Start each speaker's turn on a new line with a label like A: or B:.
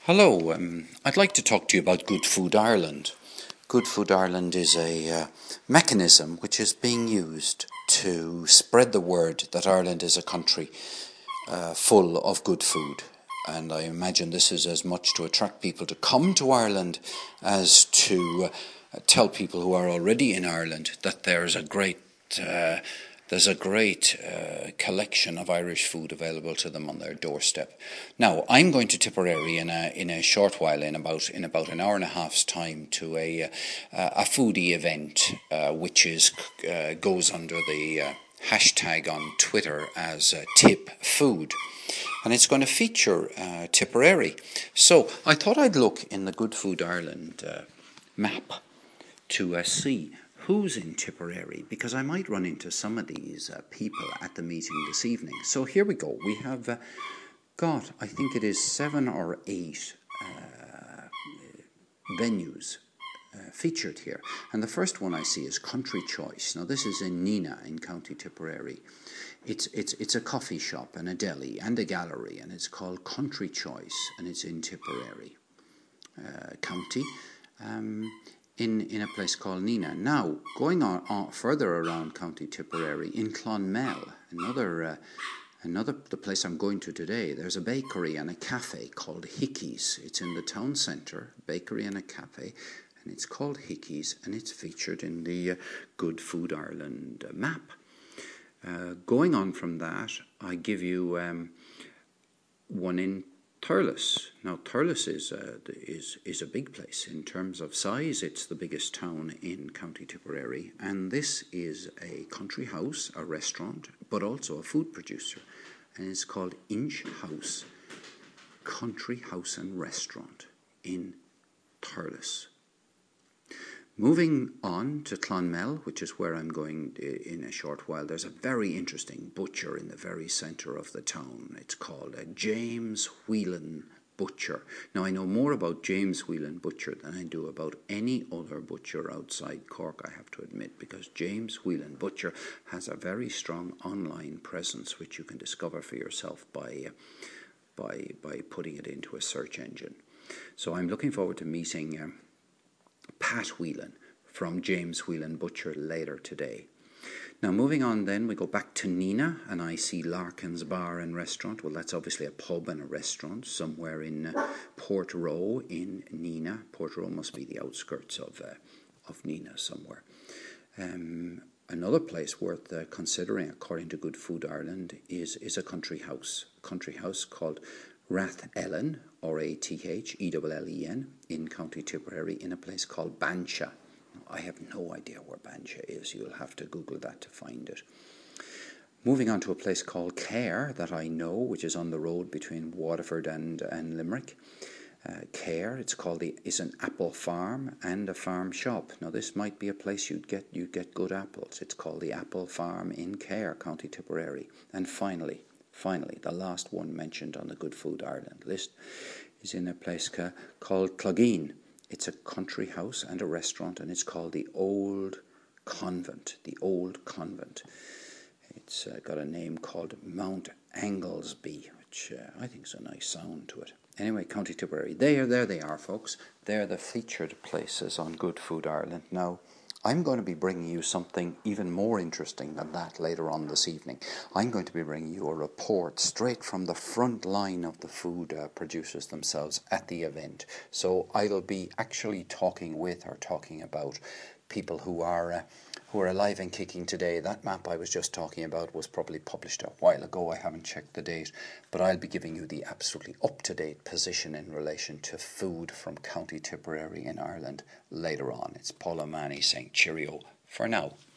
A: Hello, I'd like to talk to you about Good Food Ireland. Good Food Ireland is a mechanism which is being used to spread the word that Ireland is a country full of good food. And I imagine this is as much to attract people to come to Ireland as to tell people who are already in Ireland that there's a great collection of Irish food available to them on their doorstep. Now, I'm going to Tipperary in a short while, in about an hour and a half's time, to a foodie event which goes under the hashtag on Twitter as Tip Food. And it's going to feature Tipperary. So I thought I'd look in the Good Food Ireland map to see who's in Tipperary, because I might run into some of these people at the meeting this evening. So here we go. We have got, I think it is 7 or 8 venues featured here. And the first one I see is Country Choice. Now this is in Nina in County Tipperary. It's a coffee shop and a deli and a gallery, and it's called Country Choice, and it's in Tipperary County, in a place called Nina. Now, going on further around County Tipperary, in Clonmel, the place I'm going to today, there's a bakery and a cafe called Hickey's. It's in the town centre, bakery and a cafe, and it's called Hickey's, and it's featured in the Good Food Ireland map. Going on from that, I give you one in Thurles. Now, Thurles is a big place. In terms of size, it's the biggest town in County Tipperary, and this is a country house, a restaurant, but also a food producer, and it's called Inch House Country House and Restaurant in Thurles. Moving on to Clonmel, which is where I'm going in a short while, there's a very interesting butcher in the very centre of the town. It's called a James Whelan Butcher. Now, I know more about James Whelan Butcher than I do about any other butcher outside Cork, I have to admit, because James Whelan Butcher has a very strong online presence, which you can discover for yourself by putting it into a search engine. So I'm looking forward to meeting Pat Whelan from James Whelan Butcher later today. Now, moving on then, we go back to Nina, and I see Larkin's Bar and Restaurant. Well, that's obviously a pub and a restaurant somewhere in Portroe in Nina. Portroe must be the outskirts of Nina somewhere. Another place worth considering, according to Good Food Ireland, is a country house called Rathellen, Rathellen, in County Tipperary, in a place called Bansha. I have no idea where Bansha is. You'll have to Google that to find it. Moving on to a place called Cahir that I know, which is on the road between Waterford and Limerick. Cahir, it's an apple farm and a farm shop. Now, this might be a place you'd get good apples. It's called the Apple Farm in Cahir, County Tipperary. And finally, the last one mentioned on the Good Food Ireland list is in a place called Clogheen. It's a country house and a restaurant, and it's called the Old Convent. The Old Convent. It's got a name called Mount Anglesby, which I think is a nice sound to it. Anyway, County Tipperary. There they are, folks. They're the featured places on Good Food Ireland. Now, I'm going to be bringing you something even more interesting than that later on this evening. I'm going to be bringing you a report straight from the front line of the food producers themselves at the event. So I'll be actually talking about people who are alive and kicking today. That map I was just talking about was probably published a while ago. I haven't checked the date, but I'll be giving you the absolutely up-to-date position in relation to food from County Tipperary in Ireland later on. It's Paul O'Mahony saying cheerio for now.